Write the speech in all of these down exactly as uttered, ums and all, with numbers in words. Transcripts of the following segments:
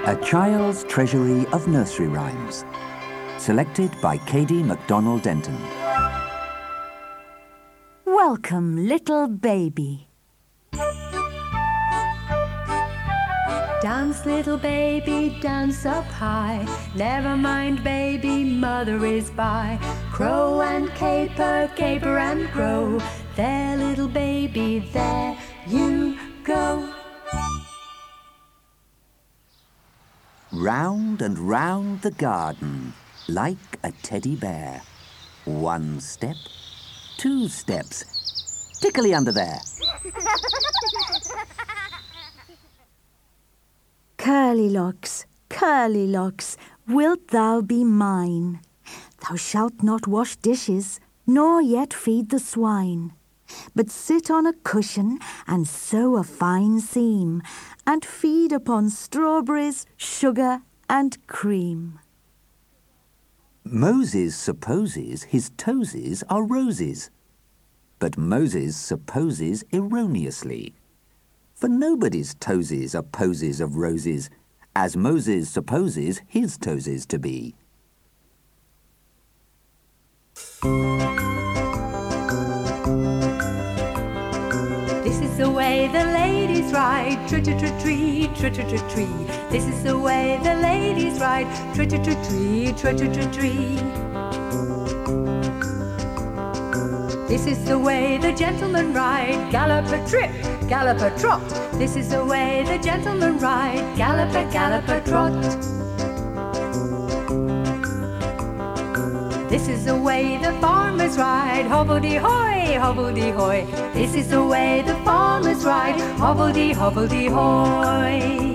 A Child's Treasury of Nursery Rhymes. Selected by Katie MacDonald Denton. Welcome, little baby. Dance, little baby, dance up high. Never mind, baby, mother is by. Crow and caper, caper and crow. There, little baby, there you go. Round and round the garden, like a teddy bear. One step, two steps, tickly under there. Curly locks, curly locks, wilt thou be mine? Thou shalt not wash dishes, nor yet feed the swine, but sit on a cushion and sew a fine seam, and feed upon strawberries, sugar, and cream. Moses supposes his toesies are roses, but Moses supposes erroneously. For nobody's toesies are posies of roses, as Moses supposes his toesies to be. This is the way the ladies ride, tr-tr-tr-tree, tr-tr-tr-tree. This is the way the ladies ride, tr-tr-tr-tree, tr-tr-tr-tree. This is the way the gentlemen ride, gallop-a-trip, gallop-a-trot. This is the way the gentlemen ride, gallop-a-gallop-a-trot. This is the way the farmers ride, hobbledy-hoy, hobbledy-hoy. This is the way the farmers ride, hobbledy, hobbledy-hoy.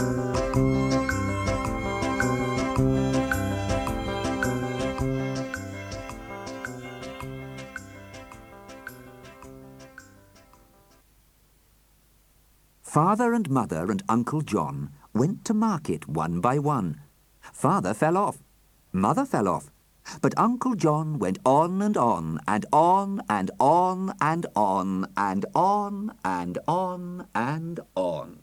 Father and Mother and Uncle John went to market one by one. Father fell off, Mother fell off, but Uncle John went on and on and on and on and on and on and on and on.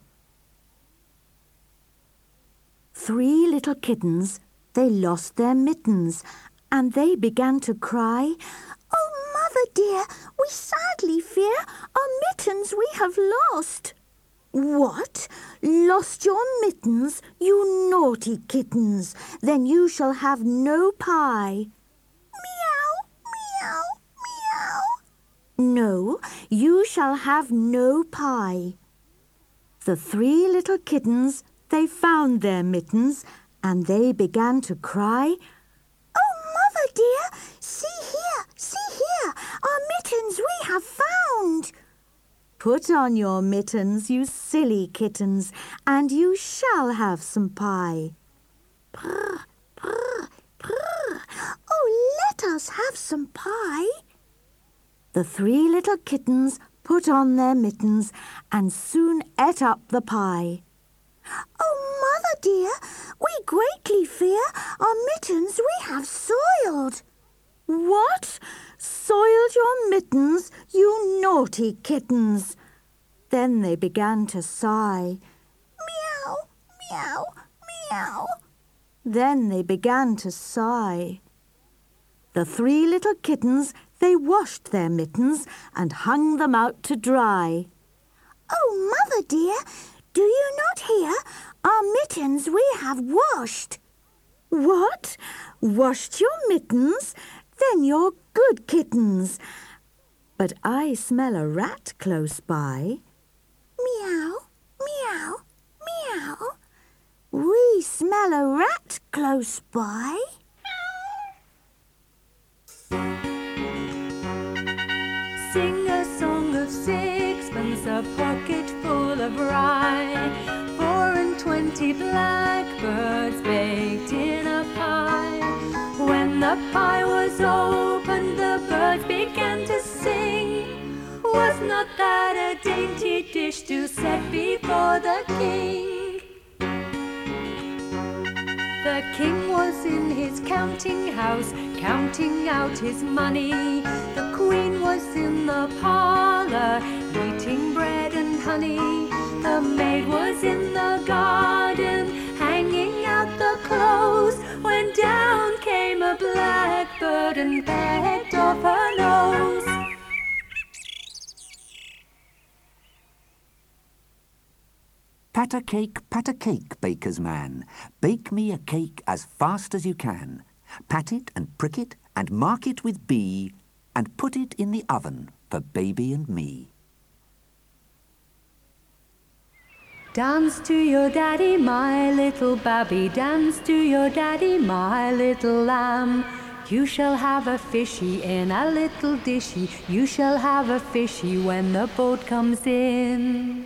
Three little kittens, they lost their mittens, and they began to cry, "Oh, Mother dear, we sadly fear our mittens we have lost." "What? Lost your mittens, you naughty kittens? Then you shall have no pie." "Meow, meow, meow." "No, you shall have no pie." The three little kittens, they found their mittens, and they began to cry, "Oh, Mother dear, see here, see here, our mittens we have found." "Put on your mittens, you silly kittens, and you shall have some pie." "Prr, prr, prr. Oh, let us have some pie." The three little kittens put on their mittens and soon ate up the pie. "Oh, Mother dear, we greatly fear our mittens we have soiled." "What? Soiled your mittens, you naughty kittens?" Then they began to sigh. "Meow, meow, meow." Then they began to sigh. The three little kittens, they washed their mittens and hung them out to dry. "Oh, Mother dear, do you not hear? Our mittens we have washed." "What? Washed your mittens? Then you're good kittens. But I smell a rat close by." "Meow, meow, meow. We smell a rat close by." Sing a song of sixpence, a pocket full of rye. Four and twenty blackbirds baked in a pie. When the pie was opened, the birds began to sing. Was not that a dainty dish to set before the king? The king was in his counting house, counting out his money. The queen was in the parlor, eating bread and honey. The maid was in the garden, hanging clothes when down came a blackbird and pecked off her nose. Pat a cake, pat a cake, baker's man. Bake me a cake as fast as you can. Pat it and prick it and mark it with B and put it in the oven for baby and me. Dance to your daddy, my little babby. Dance to your daddy, my little lamb. You shall have a fishy in a little dishy. You shall have a fishy when the boat comes in.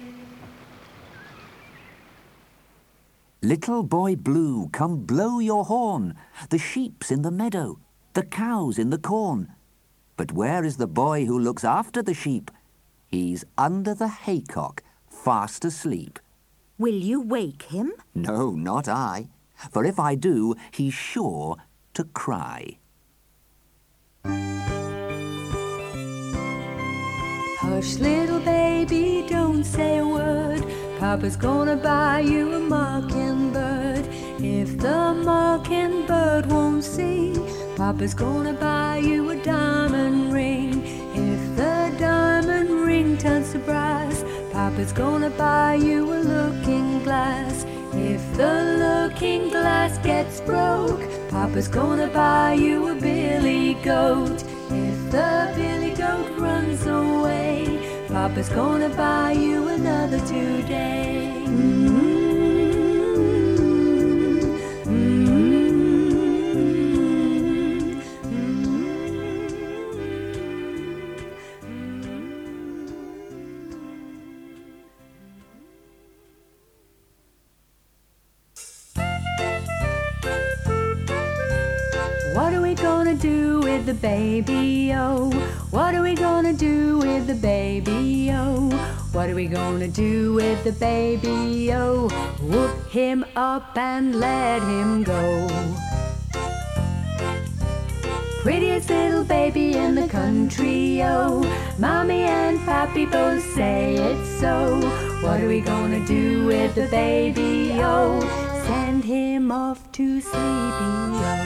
Little boy blue, come blow your horn. The sheep's in the meadow, the cow's in the corn. But where is the boy who looks after the sheep? He's under the haycock, fast asleep. Will you wake him? No, not I. For if I do, he's sure to cry. Hush, little baby, don't say a word. Papa's gonna buy you a mockingbird. If the mockingbird won't sing, Papa's gonna buy you a diamond ring. If the diamond ring turns to brass, Papa's gonna buy you a looking glass. If the looking glass gets broke, Papa's gonna buy you a billy goat. If the billy goat runs away, Papa's gonna buy you another today. Mm-hmm. What are we gonna do with the baby, oh? What are we gonna do with the baby, oh? What are we gonna do with the baby, oh? Whoop him up and let him go. Prettiest little baby in the country, oh. Mommy and Pappy both say it's so. What are we gonna do with the baby, oh? Send him off to sleepy, oh.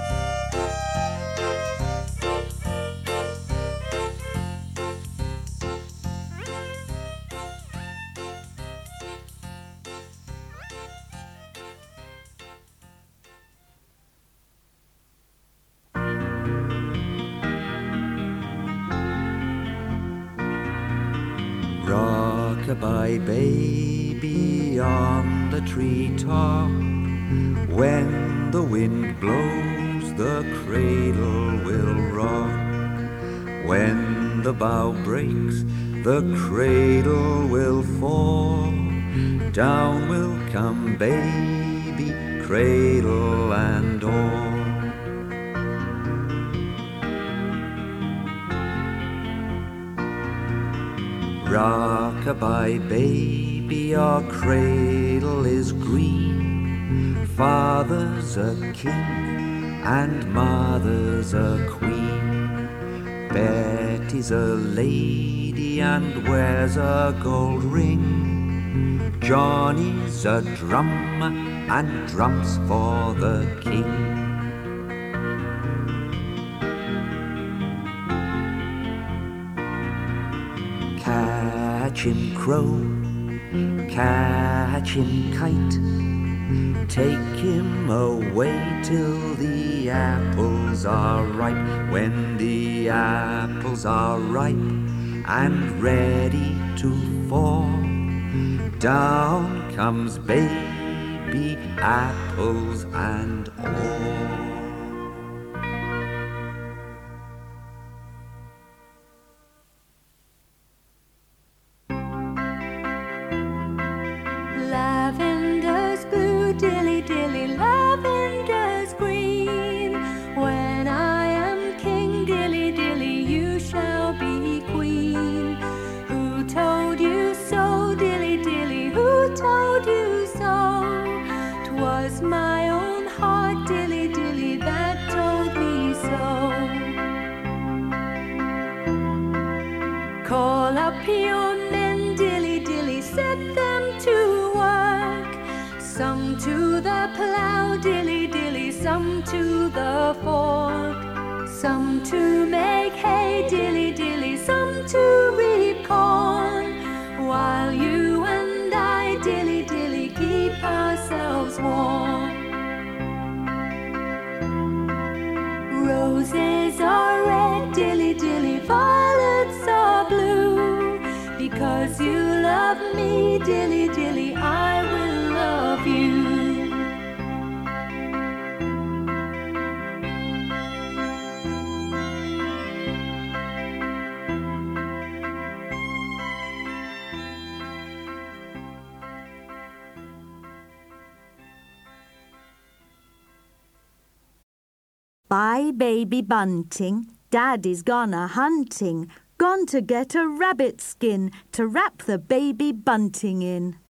Rock-a-bye baby on the treetop. When the wind blows, the cradle will rock. When the bough breaks, the cradle will fall. Down will come baby, cradle and all. Rock-a-bye baby, our cradle is green. Father's a king and mother's a queen. Betty's a lady and wears a gold ring. Johnny's a drummer and drums for the king. Catch him crow, catch him kite. Take him away till the apples are ripe. When the apples are ripe and ready to fall, down comes baby, apples and all. Lavender's blue, dilly dilly, lavender's green. When I am king, dilly dilly, you shall be queen. Who told you so, dilly dilly, who told you so? 'Twas my own heart, dilly dilly, that told me so. Call up your men, dilly dilly, set them to work. Some to the plough, dilly dilly, some to the fork. Some to make hay, dilly dilly, some to reap corn. While you and I, dilly dilly, keep ourselves warm. Roses are red, dilly dilly, violets are blue. Because you love me, dilly dilly, I will love you. Bye, baby bunting, Daddy's gone a-hunting, gone to get a rabbit skin to wrap the baby bunting in.